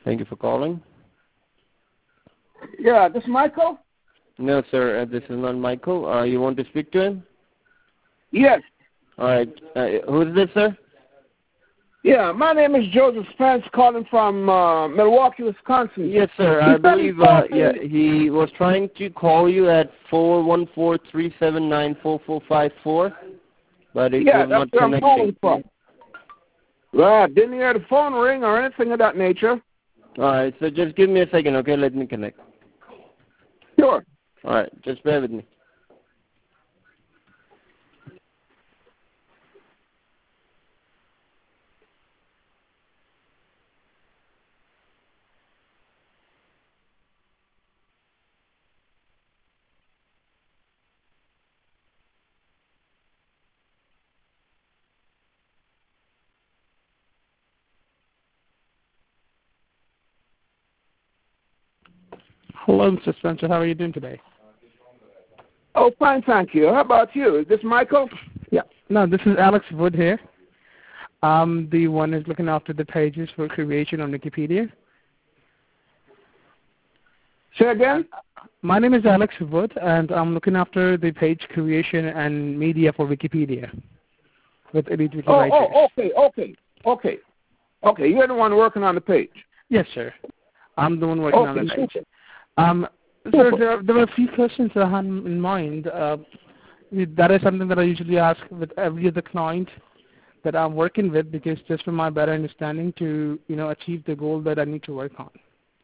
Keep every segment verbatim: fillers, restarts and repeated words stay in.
Thank you for calling. Yeah, this is Michael? No, sir, uh, this is not Michael. Uh, you want to speak to him? Yes. All right. Uh, who is this, sir? Yeah, my name is Joseph Spence, calling from uh, Milwaukee, Wisconsin. Yes, sir. He I said believe he uh, called yeah, me- he was trying to call you at four one four, three seven nine, four four five four, but it Yeah, was that's not where I'm connecting. calling from. Well, I didn't hear the phone ring or anything of that nature. All right, so just give me a second, okay? Let me connect. Sure. All right, just bear with me. Hello, Mister Spencer. How are you doing today? Oh, fine, thank you. How about you? Is this Michael? Yeah. No, this is Alex Wood here. I'm the one who's looking after the pages for creation on Wikipedia. Say again? My name is Alex Wood, and I'm looking after the page creation and media for Wikipedia with Elite Wiki Oh, Writers. oh, okay, okay, okay. Okay, you're the one working on the page. Yes, sir. I'm the one working Okay, on the page. super. Um, Super. sir, there, there were a few questions that I had in mind. Uh, that is something that I usually ask with every other client that I'm working with, because just for my better understanding to, you know, achieve the goal that I need to work on.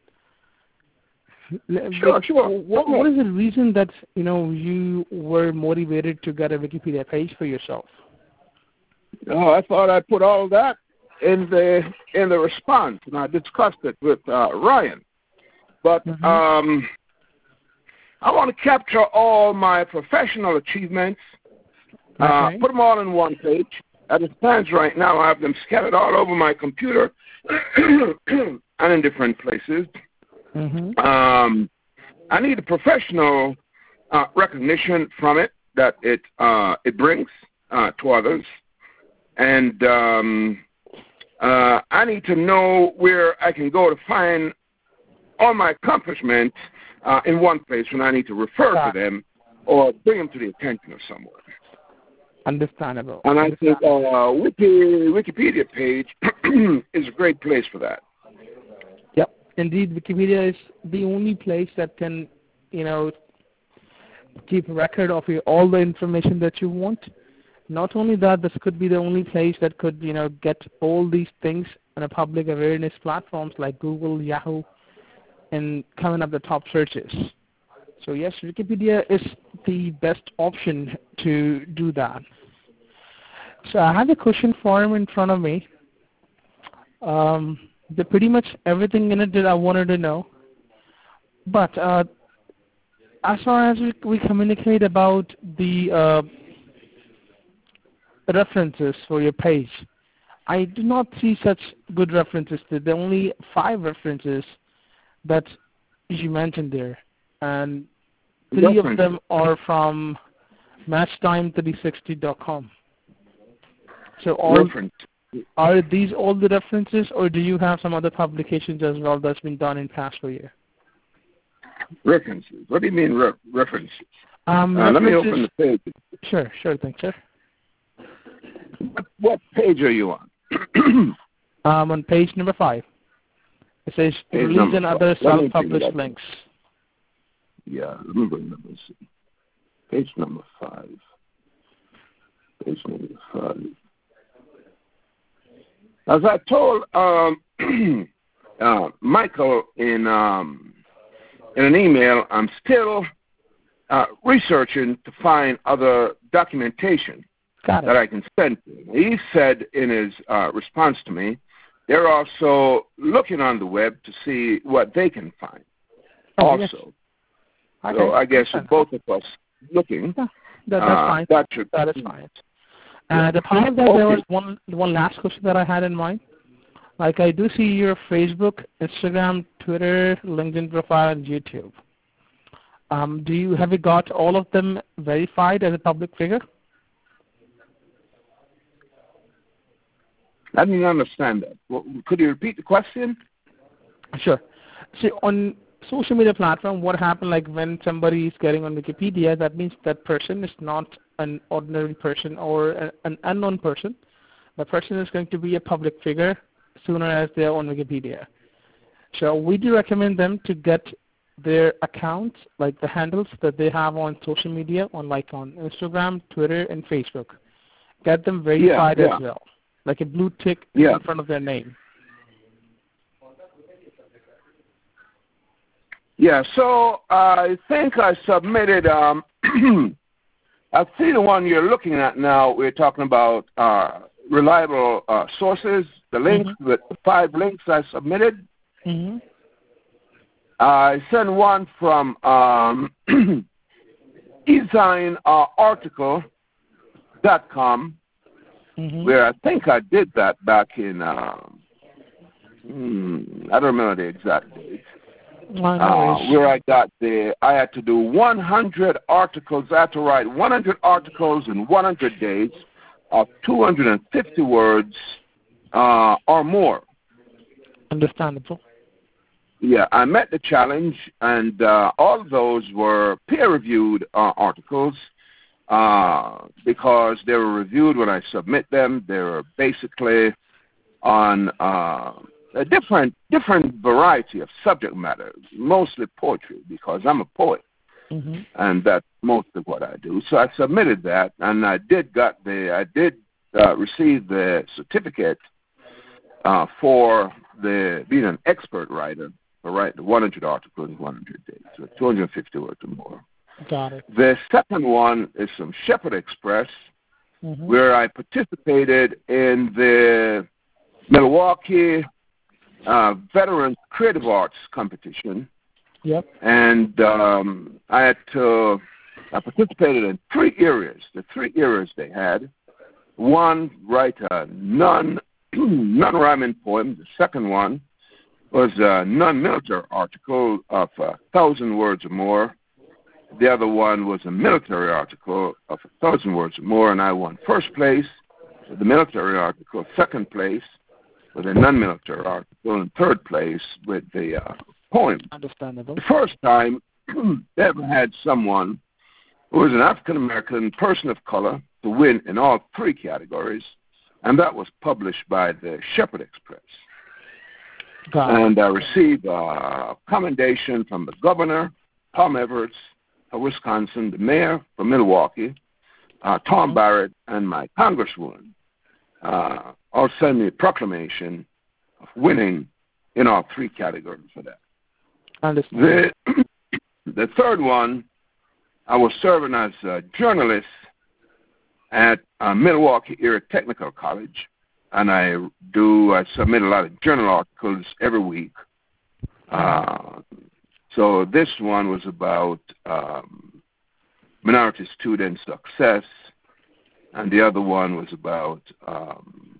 Sure, sure. What, what is the reason that, you know, you were motivated to get a Wikipedia page for yourself? Oh, I thought I put all that in the in the response, and I discussed it with uh, Ryan. But Mm-hmm. um, I want to capture all my professional achievements, uh, Okay. put them all in one page. As it stands right now, I have them scattered all over my computer and in different places. Mm-hmm. Um, I need a professional uh, recognition from it that it uh, it brings uh, to others, and um, uh, I need to know where I can go to find all my accomplishments uh, in one place when I need to refer to them or bring them to the attention of someone. Understandable. And I think Understandable. uh, Wiki, Wikipedia page is a great place for that. Yep. Indeed, Wikipedia is the only place that can, you know, keep a record of your, all the information that you want. Not only that, this could be the only place that could, you know, get all these things on a public awareness platforms like Google, Yahoo, and coming up the top searches. So yes, Wikipedia is the best option to do that. So I have a question form in front of me. Um, the pretty much everything in it that I wanted to know. But uh, as far as we, we communicate about the uh, references for your page, I do not see such good references. There are only five references that you mentioned there, and three of them are from match time three sixty dot com. So all, Reference. are these all the references, or do you have some other publications as well that's been done in past for you? References. What do you mean re- references? Um, uh, references? Let me open the page. Sure, sure thing, sir. What, what page are you on? um, on page number five. It says Page release and other self-published links. Yeah, let me bring number see. Page number five. Page number five. As I told um, uh, Michael in um, in an email, I'm still uh, researching to find other documentation that I can send to him. He said in his uh, response to me, they're also looking on the web to see what they can find. Oh, also, yes. Okay. So I guess with both of us looking, yeah, that, that's uh, fine. that should that is fine. And apart from that, okay. there was one one last question that I had in mind. Like, I do see your Facebook, Instagram, Twitter, LinkedIn profile, and YouTube. Um, do you have you got all of them verified as a public figure? I didn't understand that. Well, could you repeat the question? Sure. See, on social media platform, what happened, like when somebody is getting on Wikipedia, that means that person is not an ordinary person or a, an unknown person. The person is going to be a public figure sooner as they are on Wikipedia. So we do recommend them to get their accounts, like the handles that they have on social media, on like on Instagram, Twitter, and Facebook. Get them verified yeah, yeah. as well, like a blue tick yeah. in front of their name. Yeah, so I think I submitted, um, I see the one you're looking at now. We're talking about uh, reliable uh, sources, the links, Mm-hmm. the five links I submitted. Mm-hmm. I sent one from um, esign article dot com, Mm-hmm. where I think I did that back in, um, hmm, I don't remember the exact date. Uh, where I got the, I had to do one hundred articles. I had to write one hundred articles in one hundred days of two hundred fifty words uh, or more. Understandable. Yeah, I met the challenge, and uh, all of those were peer-reviewed uh, articles uh, because they were reviewed when I submit them. They were basically on uh, a different different variety of subject matter, mostly poetry, because I'm a poet, mm-hmm. and that's most of what I do. So I submitted that, and I did got the I did uh, receive the certificate uh, for the being an expert writer for writing one hundred articles in one hundred days, so two hundred fifty words or more. Got it. The second one is from Shepherd Express, mm-hmm. where I participated in the Milwaukee uh, Veterans Creative Arts Competition. Yep. And um, I had to, I participated in three areas, the three areas they had. One, write a non, non-rhyming poem. The second one was a non-military article of a thousand words or more. The other one was a military article of a thousand words or more, and I won first place with the military article, second place with a non-military article, and third place with the uh, poem. Understandable. The first time they ever had someone who was an African-American person of color to win in all three categories, and that was published by the Shepherd Express. Got it. And I received a commendation from the governor, Tom Everett, of Wisconsin, the mayor from Milwaukee, uh, Tom mm-hmm. Barrett, and my congresswoman uh, all sent me a proclamation of winning in all three categories for that. Understand. The, the third one, I was serving as a journalist at uh, Milwaukee Area Technical College, and I do I submit a lot of journal articles every week. Uh, so this one was about um, minority student success, and the other one was about um,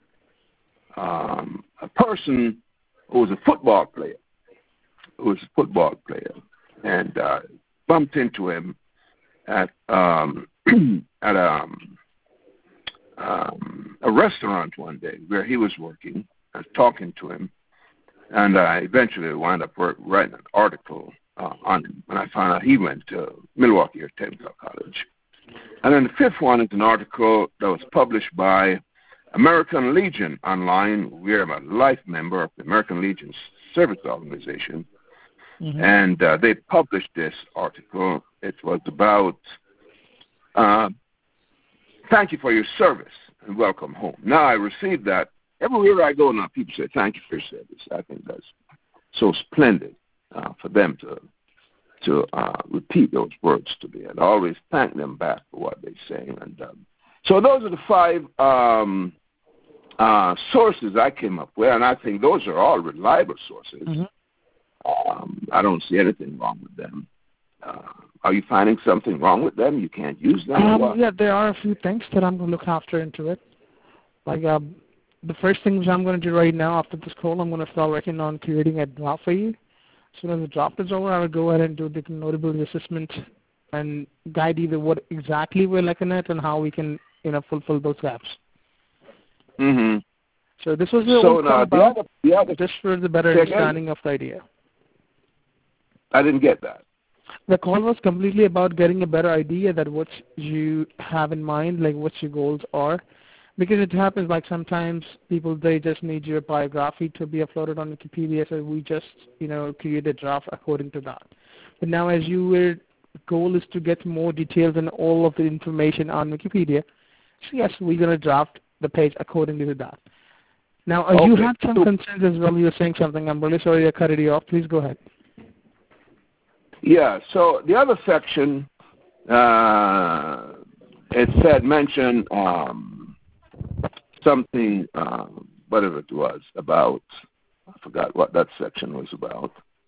um, a person who was a football player, who was a football player, and uh, bumped into him at um, at um, um, a restaurant one day where he was working. I was talking to him, and I eventually wound up writing an article uh, on him. And I found out he went to Milwaukee Technical College. And then the fifth one is an article that was published by American Legion online. We're a life member of the American Legion Service Organization. Mm-hmm. And uh, they published this article. It was about uh, thank you for your service and welcome home. Now I received that. Everywhere I go now, people say thank you for your service. I think that's so splendid uh, for them to to uh, repeat those words to me. And I always thank them back for what they say. And um, so those are the five um, uh, sources I came up with, and I think those are all reliable sources. Mm-hmm. Um, I don't see anything wrong with them. Uh, are you finding something wrong with them? You can't use them? Um, yeah, there are a few things that I'm going to look after into it. Like um, the first thing which I'm going to do right now after this call, I'm going to start working on creating a draft for you. As soon as the draft is over, I will go ahead and do the notability assessment and guide you to what exactly we're looking at and how we can, you know, fulfill those gaps. Mm-hmm. So this was the so old now, about, the other, the other, just for the better understanding of the idea. I didn't get that. The call was completely about getting a better idea that what you have in mind, like what your goals are. Because it happens like sometimes people, they just need your biography to be uploaded on Wikipedia, so we just, you know, create a draft according to that. But now as your goal is to get more details and all of the information on Wikipedia, so yes, we're going to draft the page according to that. Now, uh, Okay. you had some concerns as well. You were saying something. I'm really sorry I cut it off. Please go ahead. Yeah, so the other section, uh, it said, mention um, something, um, whatever it was, about, I forgot what that section was about.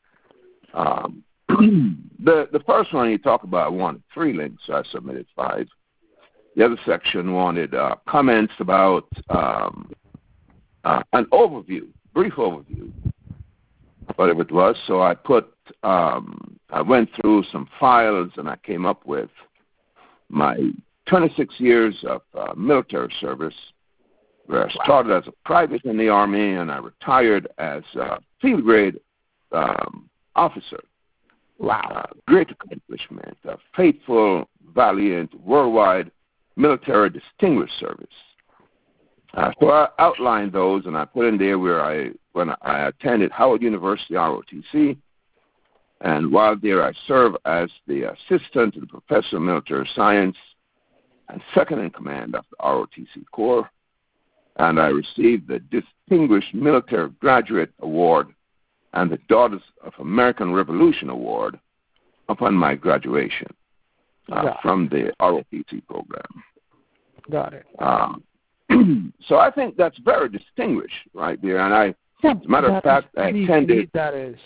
Um, the the first one you talk about wanted three links, so I submitted five. The other section wanted uh, comments about um, uh, an overview, brief overview, whatever it was. So I put, um, I went through some files and I came up with my twenty-six years of uh, military service, where I started as a private in the Army and I retired as a field grade um, officer. Wow. Uh, great accomplishment, a faithful, valiant, worldwide military distinguished service. Uh, so I outlined those and I put in there where I, when I attended Howard University R O T C, and while there I served as the assistant to the professor of military science and second in command of the R O T C Corps, and I received the Distinguished Military Graduate Award and the Daughters of American Revolution Award upon my graduation uh, from the R O T C program. Got it. Um, so I think that's very distinguished right there. And I, yeah, as a matter of fact, I attended, that is.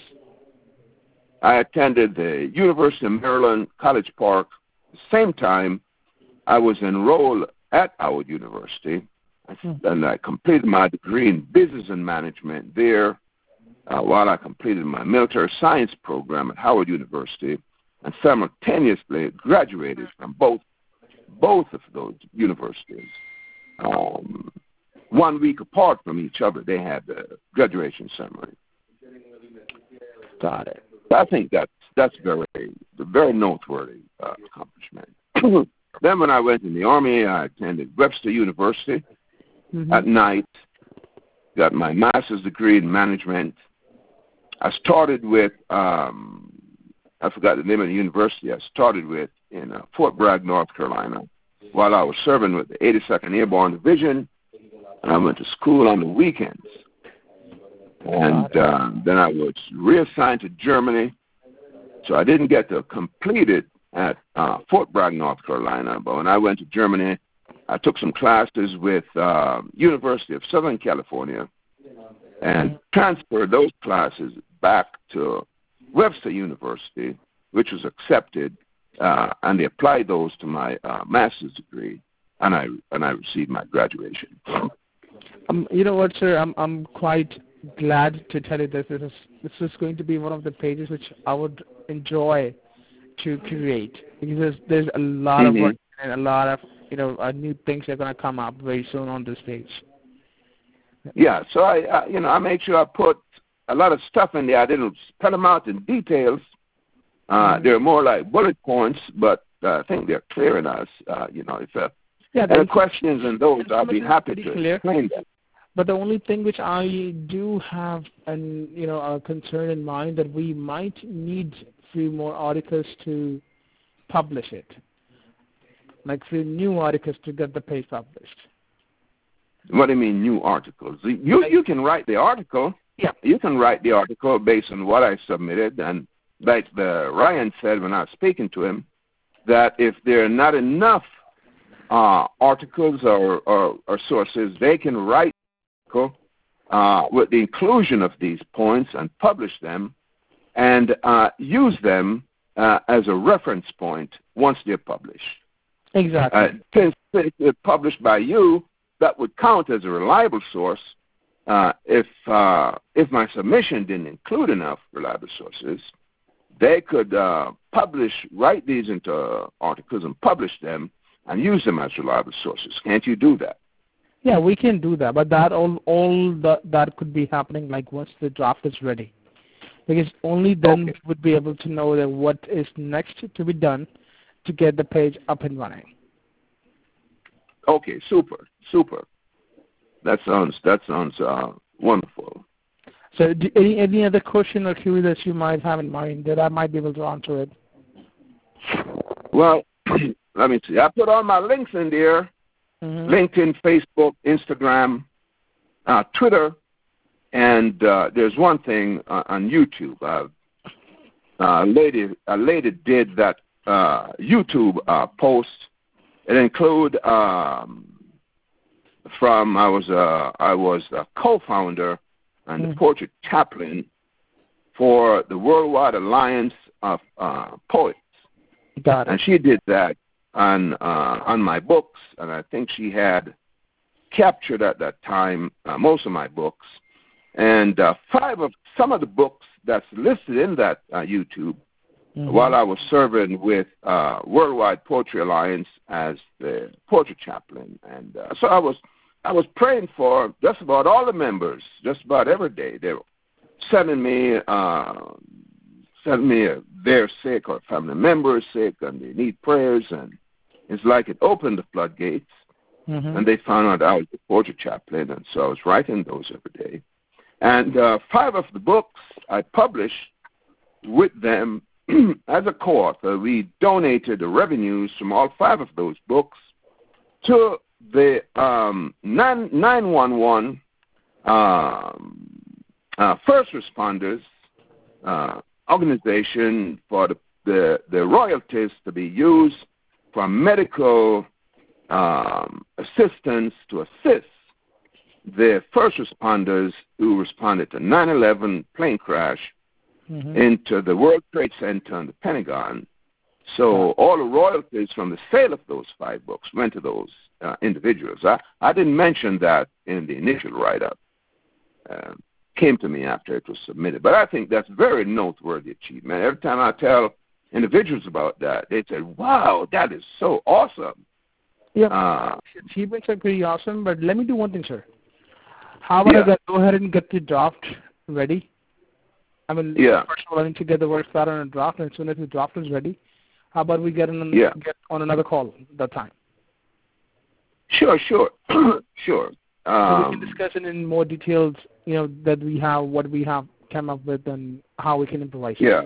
I attended the University of Maryland, College Park. At the same time, I was enrolled at Howard University, hmm. and I completed my degree in business and management there. Uh, while I completed my military science program at Howard University, and simultaneously graduated from both both of those universities. Um, one week apart from each other, they had the graduation ceremony. Got it. I think that's that's very very noteworthy uh, accomplishment. Then, when I went in the Army, I attended Webster University mm-hmm. at night. Got my master's degree in management. I started with, um, I forgot the name of the university I started with in uh, Fort Bragg, North Carolina, while I was serving with the eighty-second Airborne Division, and I went to school on the weekends. And uh, then I was reassigned to Germany, so I didn't get to complete it at uh, Fort Bragg, North Carolina, but when I went to Germany, I took some classes with uh, University of Southern California and transferred those classes back to Webster University, which was accepted, uh, and they applied those to my uh, master's degree, and I and I received my graduation. Um, you know what, sir? I'm I'm quite glad to tell you this. This is this is going to be one of the pages which I would enjoy to create, because there's, there's a lot mm-hmm. of work and a lot of you know uh, new things that are going to come up very soon on this page. Yeah, so I, I you know I made sure I put a lot of stuff in there. I didn't spell them out in details. Uh, mm-hmm. They're more like bullet points, but uh, I think they're clear enough. Uh, you know, if uh, yeah, there are questions in those, I'll be happy to clear. explain them. But the only thing which I do have an you know a concern in mind that we might need a few more articles to publish it, like few new articles to get the page published. What do you mean new articles? You you can write the article. Yeah. You can write the article based on what I submitted, and like the Ryan said when I was speaking to him, that if there are not enough uh, articles or, or, or sources, they can write uh, with the inclusion of these points and publish them, and uh, use them uh, as a reference point once they're published. Exactly. Uh, since they're published by you, that would count as a reliable source. Uh, if uh, if my submission didn't include enough reliable sources, they could uh, publish, write these into articles and publish them and use them as reliable sources. Can't you do that? Yeah, we can do that, but that all all the, that could be happening like once the draft is ready, because only then Okay. we would be able to know that what is next to be done to get the page up and running. Okay, super, super. That sounds that sounds uh, wonderful. So, do, any any other question or query that you might have in mind that I might be able to answer it? Well, let me see. I put all my links in there: Mm-hmm. LinkedIn, Facebook, Instagram, uh, Twitter, and uh, there's one thing uh, on YouTube. Uh, a lady, a lady did that uh, YouTube uh, post. It include um, from I was uh, I was a co-founder and Mm-hmm. the portrait chaplain for the Worldwide Alliance of uh, Poets, Got it. and she did that on uh, on my books, and I think she had captured at that time uh, most of my books, and uh, five of some of the books that's listed in that uh, YouTube. Mm-hmm. While I was serving with uh, Worldwide Poetry Alliance as the portrait chaplain, and uh, so I was I was praying for just about all the members, just about every day. They were sending me uh, sending me uh, their sick or family members sick, and they need prayers, and it's like it opened the floodgates, Mm-hmm. and they found out I was the portrait chaplain, and so I was writing those every day. And uh, five of the books I published with them. As a co-author, we donated the revenues from all five of those books to the um, nine one one um, uh, first responders uh, organization for the, the, the royalties to be used for medical um, assistance to assist the first responders who responded to nine eleven plane crash Mm-hmm. into the World Trade Center and the Pentagon. So all the royalties from the sale of those five books went to those uh, individuals. I, I didn't mention that in the initial write-up. Uh, came to me after it was submitted. But I think that's a very noteworthy achievement. Every time I tell individuals about that, they say, wow, that is so awesome. Yeah, Uh, achievements are pretty awesome, but let me do one thing, sir. How about Yeah. I go ahead and get the draft ready? I mean, Yeah. first of all, I need to get the work started on a draft, and as soon as the draft is ready, how about we get on, Yeah. get on another call that time? Sure, sure, sure. So Um, we can discuss it in more details, you know, that we have, what we have come up with, and how we can improvise. Yeah.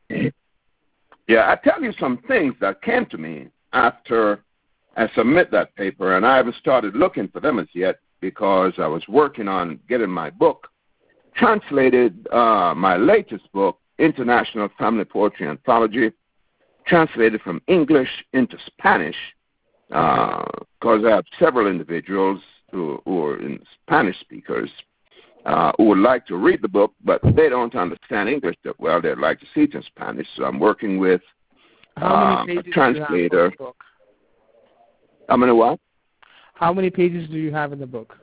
Yeah, I tell you some things that came to me after I submit that paper, and I haven't started looking for them as yet because I was working on getting my book translated, uh, my latest book, International Family Poetry Anthology, translated from English into Spanish, because uh, I have several individuals who, who are in Spanish speakers uh, who would like to read the book, but they don't understand English that well. They'd like to see it in Spanish, so I'm working with How uh, many a pages translator. do you have in the book? How many what? How many pages do you have in the book?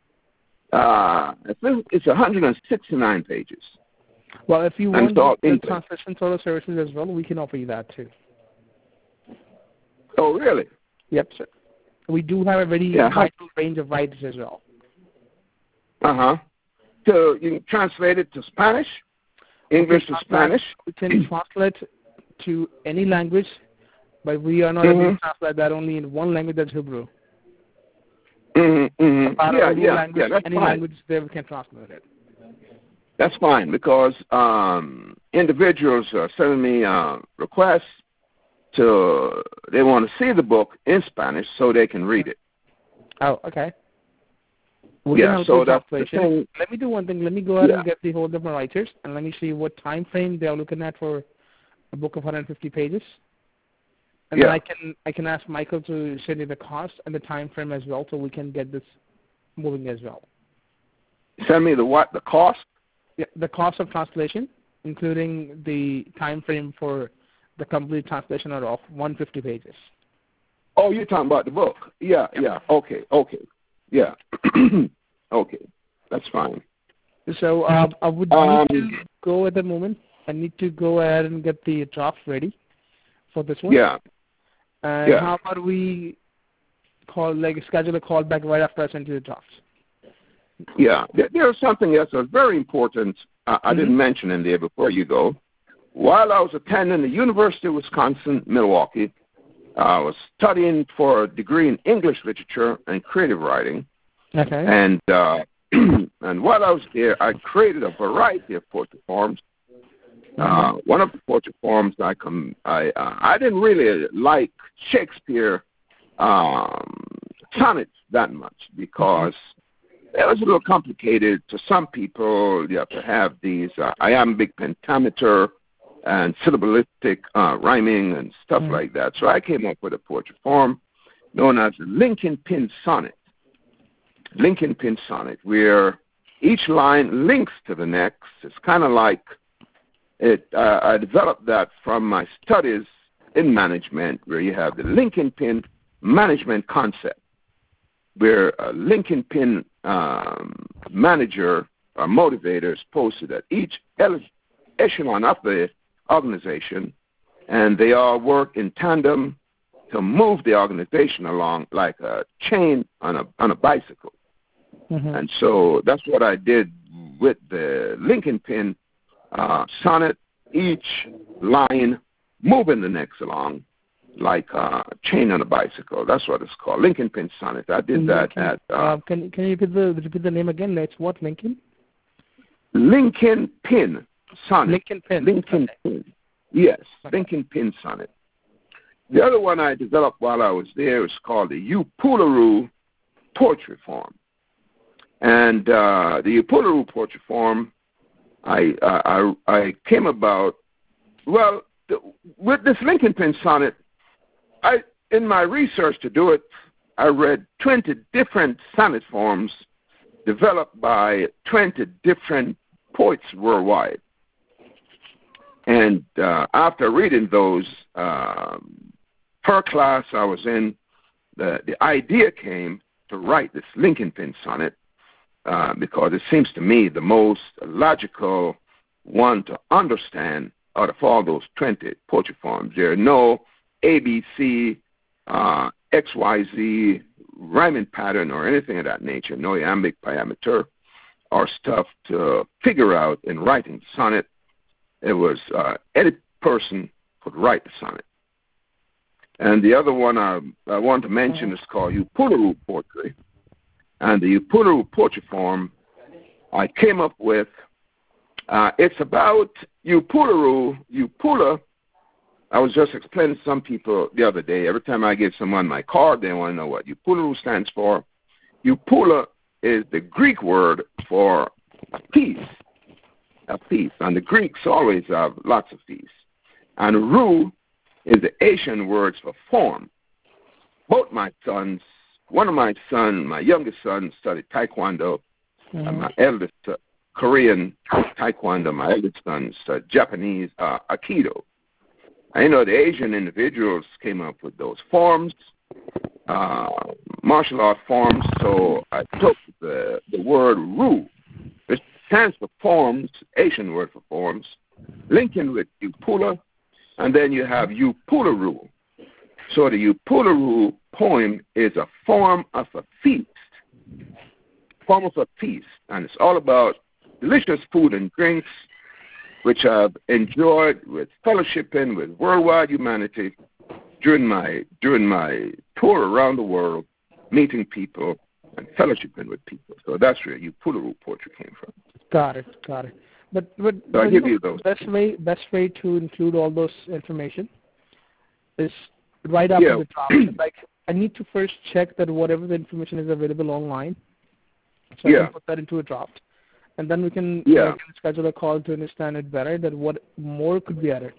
Uh, it's one hundred sixty-nine pages. Well, if you And want it's all the English. translation sort of services as well, we can offer you that too. Oh, really? Yep, sir. We do have a very Yeah. wide range of writers as well. Uh-huh. So you can translate it to Spanish, English We to can Spanish? We can translate to any language, but we are not Mhm. able to translate that only in one language, that's Hebrew. Mm-hmm, mm-hmm. About Yeah, Urdu yeah, language, yeah, that's any fine. language there we can translate it. That's fine because um, individuals are sending me uh, requests to, they want to see the book in Spanish so they can read it. Oh, okay. We Yeah, can help so with that's the translation. thing. Let me do one thing. Let me go ahead Yeah. and get the hold of my writers, and let me see what time frame they are looking at for a book of one hundred fifty pages. And Yeah. then I can I can ask Michael to send you the cost and the time frame as well, so we can get this moving as well. Send me the what? The cost? Yeah, the cost of translation, including the time frame for the complete translation of one hundred fifty pages. Oh, you're talking about the book. Yeah, Yep. yeah. Okay, okay. Yeah. Okay. That's fine. So uh, I would Um, need to go at the moment. I need to go ahead and get the draft ready for this one. Yeah. And Yeah. how about we call, like schedule a call back right after I send you the draft. Yeah, there, there's something else that's very important uh, I mm-hmm. didn't mention in there before you go. While I was attending the University of Wisconsin, Milwaukee, I was studying for a degree in English literature and creative writing. Okay. And uh, and while I was there, I created a variety of poetry forms. Uh, mm-hmm. One of the poetry forms I com- I uh, I didn't really like Shakespeare um, sonnets that much because mm-hmm. it was a little complicated to some people. You have to have these uh, iambic pentameter and syllabalistic uh, rhyming and stuff mm-hmm. like that. So I came up with a poetry form known as the Lincoln Pin Sonnet. Lincoln Pin Sonnet, where each line links to the next. It's kind of like it. Uh, I developed that from my studies in management, where you have the Lincoln Pin management concept, where a Lincoln Pin um, manager or motivator is posted at each echelon of the organization, and they all work in tandem to move the organization along like a chain on a on a bicycle. Mm-hmm. And so that's what I did with the Lincoln Pin uh, sonnet, each line moving the next along like a chain on a bicycle. That's what it's called, Lincoln Pin sonnet. I did that Lincoln, at... Uh, uh, can, can you repeat the, repeat the name again? It's what, Lincoln? Lincoln Pin sonnet. Lincoln Pin. Lincoln okay. Pin. Yes, okay. Lincoln Pin sonnet. The other one I developed while I was there is called the Upularu poetry form. And uh, the Upularu poetry form, I, uh, I I came about, well, the, with this Lincoln Pin sonnet, I in my research to do it, I read twenty different sonnet forms developed by twenty different poets worldwide. And uh, after reading those, um, per class I was in, the, the idea came to write this Lincoln Pin sonnet uh, because it seems to me the most logical one to understand out of all those twenty poetry forms. There are no A B C, uh, X Y Z, rhyming pattern or anything of that nature, no iambic pentameter or stuff to figure out in writing the sonnet. It was uh, any person could write the sonnet. And the other one I, I want to mention is called Upularu poetry. And the Upularu poetry form I came up with, uh, it's about Upularu, Upula. I was just explaining to some people the other day, every time I give someone my card, they want to know what Upularu stands for. Upula is the Greek word for a piece, a piece. And the Greeks always have lots of peace. And Ru is the Asian words for form. Both my sons, one of my sons, my youngest son, studied Taekwondo, mm-hmm. and my eldest, uh, Korean Taekwondo, my eldest son studied Japanese uh, Aikido. I know the Asian individuals came up with those forms, uh, martial art forms, so I took the, the word Ru, which stands for forms, Asian word for forms, linking with Upula, and then you have Upularu. So the Upularu poem is a form of a feast, form of a feast, and it's all about delicious food and drinks, which I've enjoyed with fellowshipping with worldwide humanity during my during my tour around the world, meeting people and fellowshipping with people. So that's where Upularu poetry came from. Got it, got it. But but, so but I give you you know, those. best way best way to include all those information is right after yeah. the draft. Like I need to first check that whatever the information is available online, so yeah. I can put that into a draft, and then we can, yeah. uh, can schedule a call to understand it better. That what more could be added.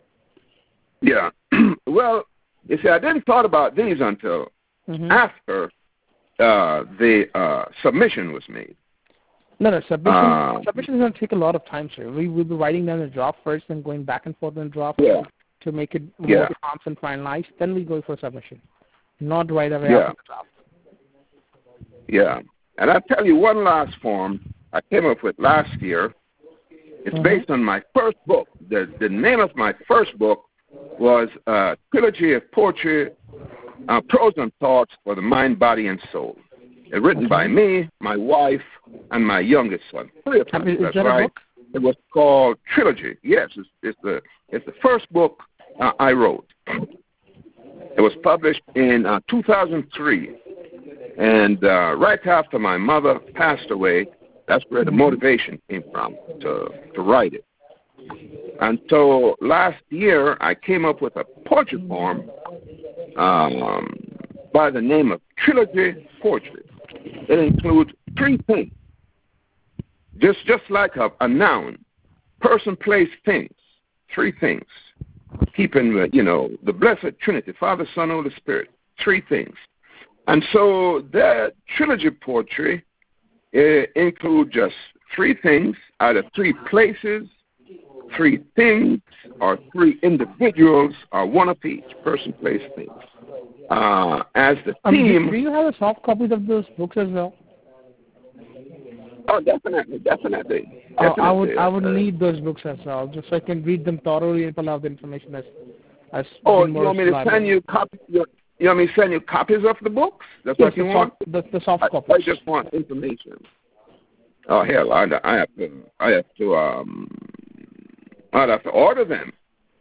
Yeah. Well, you see, I didn't thought about these until mm-hmm. after uh, the uh, submission was made. No, no, submission, uh, submission is going to take a lot of time, sir. We will be writing down the draft first and going back and forth in the draft yeah. to make it more yeah. advanced and finalized. Then we go for submission, not right away yeah. after the draft. Yeah. And I'll tell you one last form I came up with last year. It's mm-hmm. based on my first book. The, the name of my first book was uh, Trilogy of Poetry uh, Prose and Thoughts for the Mind, Body, and Soul. It's written Okay. by me, my wife, and my youngest son. Three of us. Is That's that a right. book? It was called Trilogy. Yes, it's, it's the it's the first book uh, I wrote. It was published in uh, two thousand three, and uh, right after my mother passed away, that's where the motivation came from to to write it. And so last year, I came up with a poetry form um, by the name of Trilogy Poetry. It includes three things, just just like a, a noun, person, place, things, three things, keeping the, you know, the Blessed Trinity, Father, Son, Holy Spirit, three things. And so that trilogy poetry uh, includes just three things, either three places, three things, or three individuals, or one of each, person, place, things. Uh, as the Um, theme. do, do you have a soft copies of those books as well? Oh, definitely, definitely. definitely. Uh, I would I would uh, need those books as well, just so I can read them thoroughly and pull out the information as as Oh, being you more want me to reliable. send you copies? You you want me to send you copies of the books? That's Yes, what you the want? soft, the, the soft I, copies. I just want information. Oh hell, I, I have to I have to um I'd have to order them.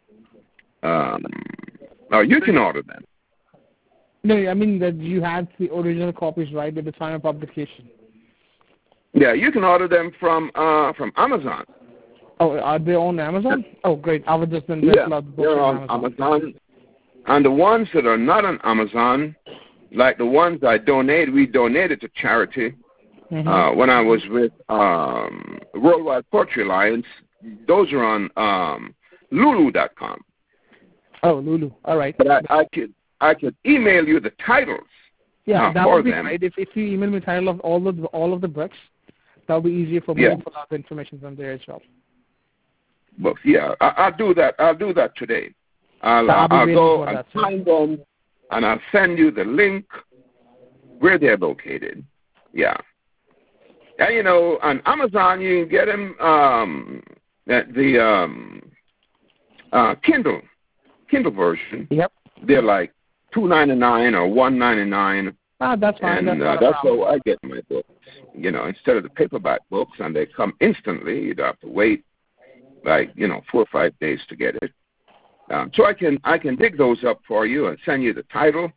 Um, or you can order them. No, I mean that you had the original copies right at the time of publication. Yeah, you can order them from uh from Amazon. Oh, are they on Amazon? Oh, great. I would just then Yeah, download the books they're on on Amazon. Amazon. And the ones that are not on Amazon, like the ones I donate, we donated to charity. Mm-hmm. Uh, when I was with um, Worldwide Poetry Alliance, those are on um, Lulu dot com. Oh, Lulu. All right. But I, I could I could email you the titles. Yeah, uh, that for would be them. great. If if you email me the title of all of the, all of the books, that would be easier for me Yeah. to pull out the information from there as well. But yeah, I, I'll do that. I'll do that today. I'll, So I'll be I'll waiting go for and that, sir. find them, and I'll send you the link where they're located. Yeah. And you know, on Amazon you can get them um, at the um, uh, Kindle Kindle version. Yep. They're like two ninety nine or one ninety nine, Ah, that's fine. and That's uh, not a that's problem. how I get my books. You know, instead of the paperback books, and they come instantly. You'd have to wait like you know four or five days to get it. Um, so I can I can dig those up for you and send you the title.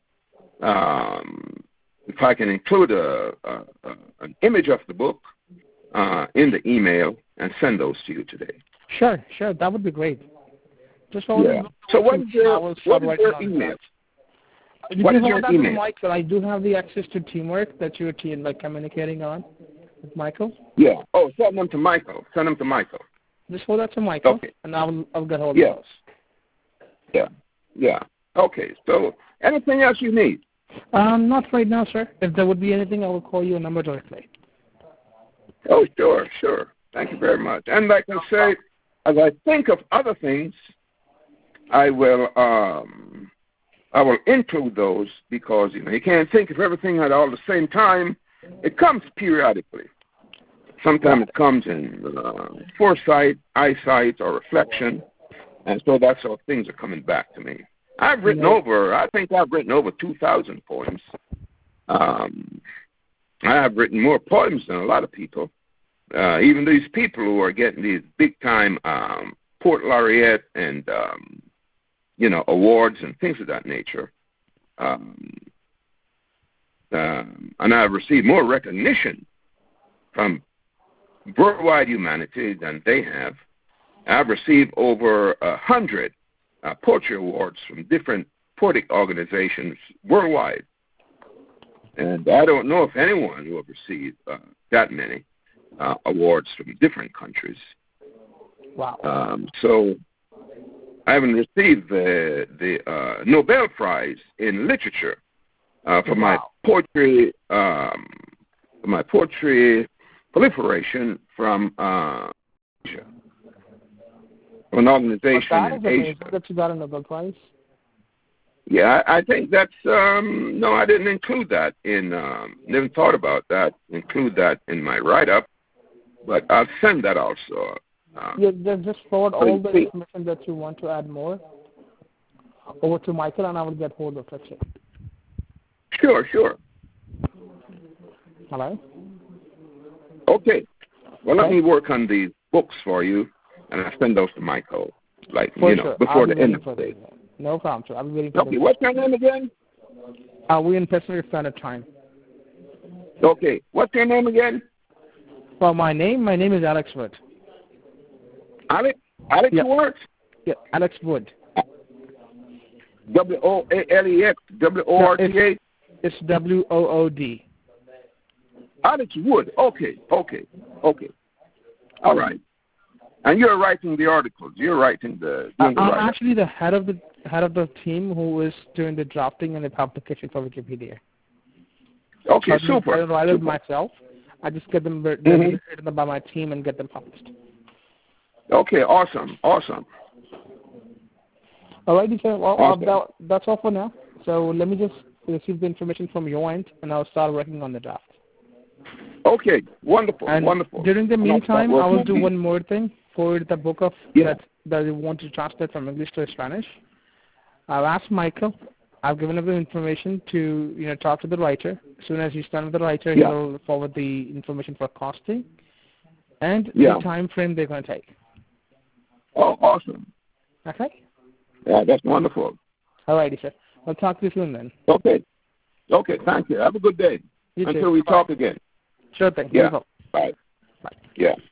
Um, if I can include a, a, a an image of the book uh, in the email and send those to you today. Sure, sure. That would be great. Just hold Yeah. So what is your what is your email? You What can is your hold that to email? Michael. I do have the access to teamwork that you were like communicating on with Michael. Yeah. Oh, send them to Michael. Send them to Michael. Just hold that to Michael, Okay. and I'll I'll get hold Yeah. of those. Yeah. Yeah. Okay. So anything else you need? Um, not right now, sir. If there would be anything, I will call you a number directly. Oh, sure, sure. Thank you very much. And like I say, as I think of other things, I will um, I will include those because you know you can't think of everything at all the same time. It comes periodically. Sometimes it comes in uh, foresight, eyesight, or reflection, and so that's how things are coming back to me. I've written over, I think I've written over two thousand poems. Um, I have written more poems than a lot of people. Uh, even these people who are getting these big-time um, Poet Laureate and, um, you know, awards and things of that nature. Um, um, and I've received more recognition from worldwide humanity than they have. I've received over a hundred uh, poetry awards from different poetic organizations worldwide. And I don't know if anyone will receive uh, that many uh, awards from different countries. Wow. Um, so I haven't received the, the uh, Nobel Prize in Literature uh, for my Wow. poetry, um, for my poetry proliferation from uh, Asia, from an organization But that is in amazing Asia. that you got a Nobel Prize. Yeah, I, I think that's um, no, I didn't include that in. Um, never thought about that. Include that in my write-up, but I'll send that also. Uh, Yeah, just just forward so all you the see- information that you want to add more over to Michael, and I will get hold of it. Sure, sure. Hello? Okay. Well, let Okay. me work on these books for you, and I'll send those to Michael, like, For you know, sure. before I'll be the end waiting of for the day. them. No problem, sir. I'll be waiting for Okay, them. what's your name again? Uh, we're in Pacific Standard Time. Okay, what's your name again? Well, my name, my name is Alex Wood. Alex? Alex Yeah. Wood? Yeah, Alex Wood. W O A L E X, W O R T H? It's W O O D. Alex Wood. Okay, okay, okay. All right. And you're writing the articles. You're writing the. Uh, Doing the I'm writing. actually the head of the head of the team who is doing the drafting and the publication for Wikipedia. Okay, So super. I don't write it super. myself. I just get them written Mhm. written by my team and get them published. Okay, awesome, awesome. Alrighty, sir. Well, Awesome. uh, that, that's all for now. So let me just receive the information from your end, and I'll start working on the draft. Okay, wonderful, And wonderful. during the And I'll start meantime, I will working do on one more thing for the book of Yeah. that that you want to translate from English to Spanish. I've asked Michael. I've given him the information to you know talk to the writer. As soon as he's done with the writer, Yeah. he'll forward the information for costing and Yeah. the time frame they're going to take. Oh, awesome. Okay. Yeah, that's wonderful. Alrighty, sir. I'll talk to you soon then. Okay. Okay, thank you. Have a good day. You Until too. we Bye. talk again. Sure thing. Yeah. No problem. Bye. Bye. Yeah.